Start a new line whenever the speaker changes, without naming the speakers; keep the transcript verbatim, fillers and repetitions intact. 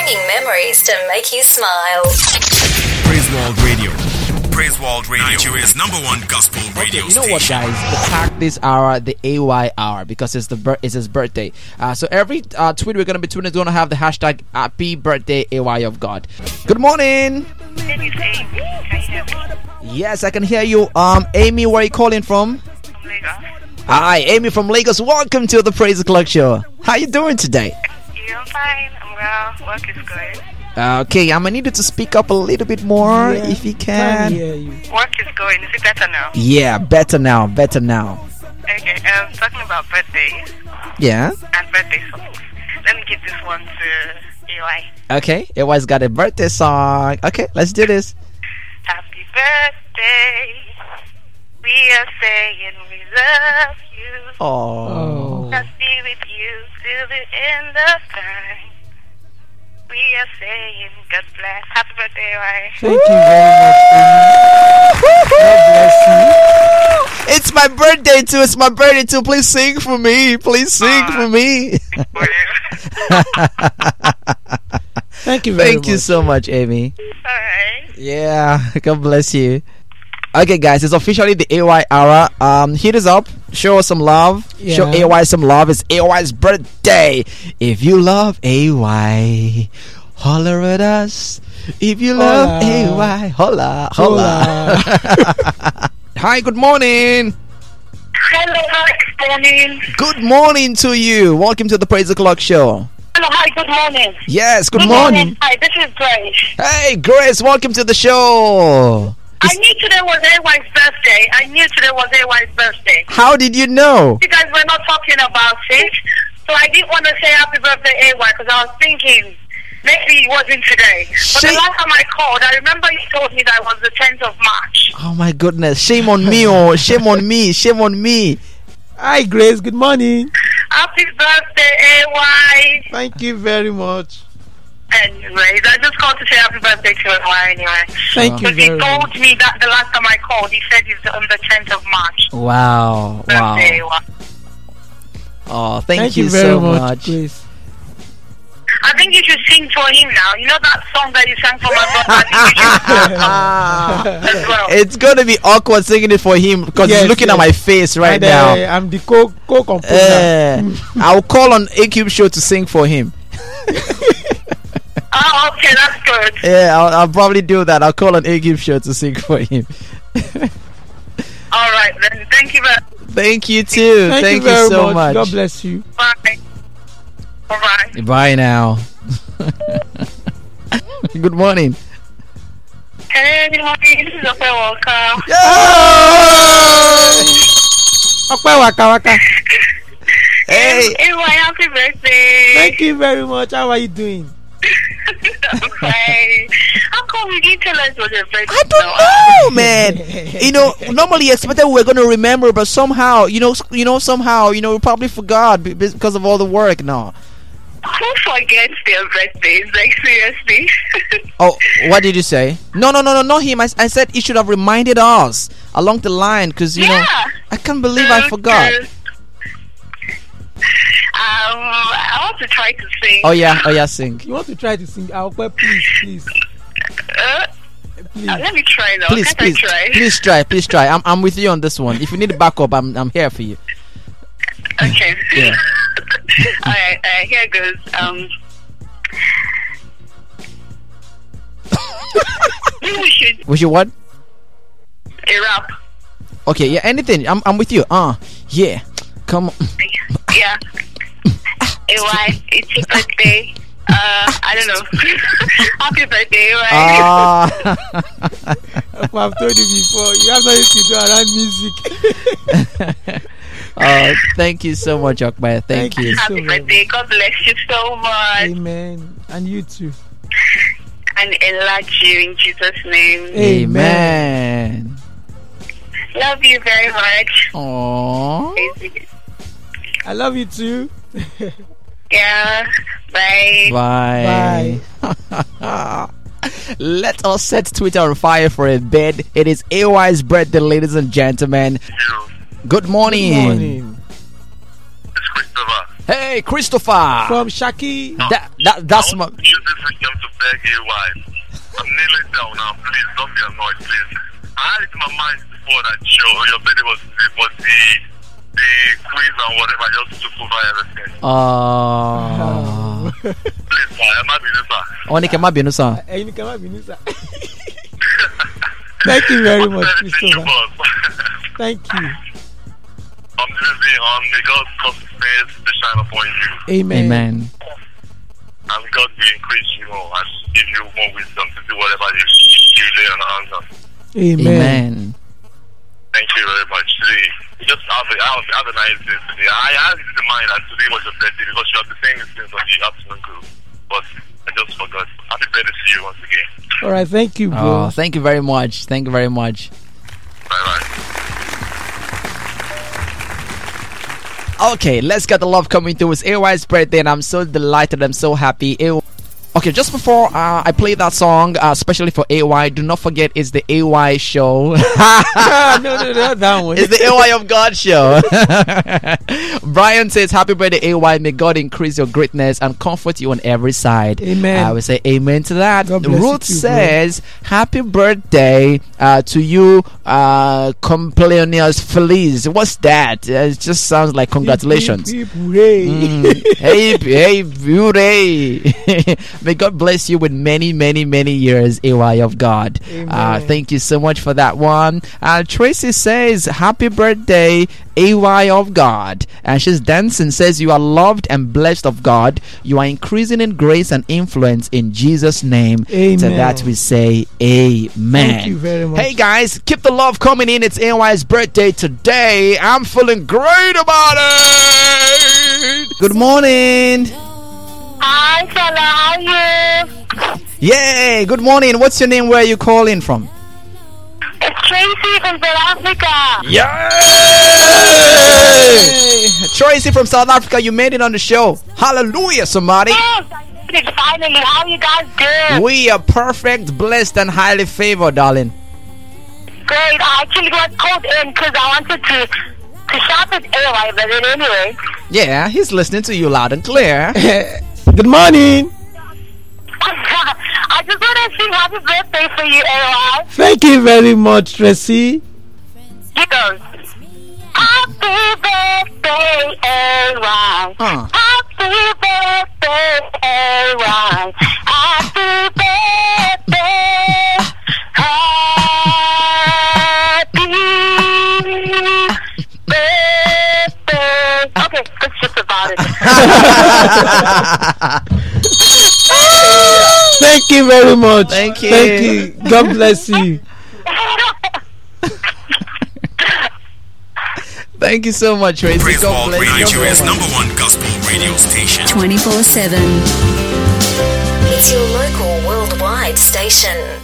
bringing memories to make you smile.
Praise World Radio. Praise World Radio. Nigeria's number one gospel radio
okay, you know
station.
what, guys? The tag this hour, the A Y hour, because it's the bir- it's his birthday. Uh, so every uh, tweet we're gonna be tweeting is gonna have the hashtag Happy Birthday A Y of God. Good morning.
Amy. Can you hear me?
Yes, I can hear you. Um, Amy, where are you calling from?
From Lagos.
Hi, Amy from Lagos. Welcome to the Praise O'Clock Show. How you doing today?
Yeah, I'm fine. I'm well. Work is good.
Okay, I'm gonna need you to speak up a little bit more
Yeah,
if you can.
hear you.
Work is going. Is it better now?
Yeah, better now, better now.
Okay. Um, talking about birthdays
Yeah.
and birthday songs. Let me give this one to A Y.
Okay, A Y's got a birthday song. Okay, let's do this.
Happy birthday. We are saying we love you.
Oh.
Let's be with you till the end of time. We are saying God bless. Happy birthday, A Y.
Thank you very much, Amy. God bless you.
It's my birthday too. It's my birthday too. Please sing for me. Please sing
Uh,
for me.
Thank you very
Thank
much.
you so much, Amy.
Alright.
Yeah, God bless you. Okay, guys, it's officially the A Y hour. Um, hit us up, show us some love,
Yeah.
show A Y some love. It's A Y's birthday. If you love A Y, holler at us. If you love
Hola.
A Y, holla, holla. Hi, good morning.
Hello, hi, good morning.
Good morning to you. Welcome to the Praise O'Clock Show.
Hello, hi, good morning.
Yes, good morning.
Hi, this is Grace.
Hey, Grace, welcome to the show.
I knew today was A Y's birthday. I knew today was A Y's birthday.
How did you know?
You guys were not talking about it, so I didn't want to say happy birthday A Y because I was thinking maybe it wasn't today. But
Shame.
the last time I called, I remember you told me that it was the tenth of March.
Oh my goodness, shame on me, oh, shame on me, shame on me.
Hi, Grace. Good morning.
Happy birthday, A Y.
Thank you very much.
Anyways, I just called to say happy birthday to A Y anyway.
Thank you
Because he
very
told
much.
me that the last time I called, he said it's on the tenth of March.
Wow,
Birthday, A
wow.
Y.
Oh, thank,
Thank
you,
you very
so
much,
much.
Grace.
I think you should sing for him now. You know that song that you sang for my brother? I think you should sing as well.
It's gonna be awkward singing it for him because
Yes,
he's looking
yes.
at my face right
And,
now.
uh, I'm the co co composer.
Uh, I'll call on A Cube Show to sing for him.
Oh, okay, that's good.
Yeah, I'll, I'll probably do that. I'll call on A Cube Show to sing for him.
All right, then. Thank you very
Thank you too.
Thank,
Thank
you very
so
much.
much.
God bless you.
Bye. Bye-bye.
Bye now. Good morning.
Hey, good morning. This is Ope Walker.
Okwe waka waka.
Hey.
Hey, my happy birthday.
Thank you very much. How are you doing?
I'm fine. How come you didn't tell us what your birthday
I don't know, man. You know, normally expected we were going to remember, but somehow, you know, you know, somehow, you know, we probably forgot be- because of all the work now.
Who forgets their birthdays? Like, seriously?
Oh, what did you say? No, no, no, no, not him. I, I said he should have reminded us along the line because, you know,
Yeah.
I can't believe I forgot.
Um, I want to try to sing.
Oh, yeah, oh, yeah, sing.
You want to try to sing? Okwe, please, please,
Uh,
please.
uh, let me try now.
Please,
Can't
please,
I try?
please try, please try. I'm, I'm with you on this one. If you need a backup, I'm, I'm here for you.
Okay.
Yeah.
Alright, uh, here it goes. Um, maybe we should
Was you what?
a rap.
Okay, yeah, anything. I'm, I'm with you. Uh, yeah. Come on.
Yeah. A Y, it's your birthday. Uh, I don't know. Happy birthday, A Y.
Ah.
Okwe, I've told you before. You have nothing to do around music.
Oh, thank you so much, Okwe. Thank,
Thank
you.
you.
Happy
so much.
birthday. God bless you so much.
Amen. And you too.
And enlarge you in Jesus' name.
Amen.
Love you very much.
Aww.
I love you too.
Yeah. Bye.
Bye.
Bye.
Let us set Twitter on fire for a bit. It is A Y's birthday, ladies and gentlemen. Good morning.
Good morning.
It's Christopher.
Hey, Christopher.
From Shaki.
That, that, that's my.
You this weekend to beg A Y. I'm kneeling down now. Please don't be annoyed, please. I had it in my mind before that show. Your birthday was was the the quiz and whatever. I just took over everything.
Oh.
Please, sir, I'm not being sir.
Only can be no sir.
Eh, you cannot be Nisa. Thank you very much, Christopher. Thank you.
I'm living on the God's cause his face to shine upon you.
Amen.
Amen.
And God will increase you more and give you more wisdom to do whatever you, you lay on hands on.
Amen.
Amen.
Thank you very much. Today, you just have a, have, have a nice day today. I had it in mind that today was your birthday because you have the same things on the afternoon group. But I just forgot. Happy birthday to you once again.
All right, thank you, bro.
Oh, thank you very much. Thank you very much.
Bye bye.
Okay, let's get the love coming through. It's A Y's birthday, and I'm so delighted. I'm so happy. A Y. Okay, just before uh, I play that song, uh, especially for A Y, do not forget it's the A Y show.
no, no, no, that one.
It's the A Y of God show. Brian says, happy birthday, A Y. May God increase your greatness and comfort you on every side.
Amen.
I would say amen to that.
God bless
Ruth
you too,
says, happy birthday uh, to you, uh, cumpleaños feliz. What's that? Uh, it just sounds like congratulations.
Hip, hip, hooray.
Mm. Hey, hey, hooray. May God bless you with many, many, many years, A Y of God. Uh, thank you so much for that one. Uh, Tracy says, happy birthday, A Y of God. And she's dancing, says, you are loved and blessed of God. You are increasing in grace and influence in Jesus' name.
Amen.
To that we say, amen.
Thank you very much.
Hey guys, keep the love coming in. It's A Y's birthday today. I'm feeling great about it. Good morning.
Hi, fella. How are you?
Yay! Good morning. What's your name? Where are you calling from?
It's Tracy from South Africa.
Yay! Tracy from South Africa, you made it on the show. Hallelujah, somebody.
Yes, I did it finally. How are you guys doing?
We are perfect, blessed, and highly favored, darling.
Great. I actually got called in because I wanted to to shout at A Y, but then anyway.
Yeah, he's listening to you loud and clear.
Good morning.
I just want to sing happy birthday for you, A Y.
Thank you very much, Tracy.
Here goes. Happy birthday, A Y.
Huh.
Happy birthday, A Y. Happy birthday. Happy birthday. Okay, that's just about it.
Thank you very much.
Thank you.
Thank you. God bless you.
Thank you so much, Tracy.
Praise
God
World
bless
Radio,
you.
Nigeria's number one gospel radio station.
twenty-four seven.
It's your local worldwide station.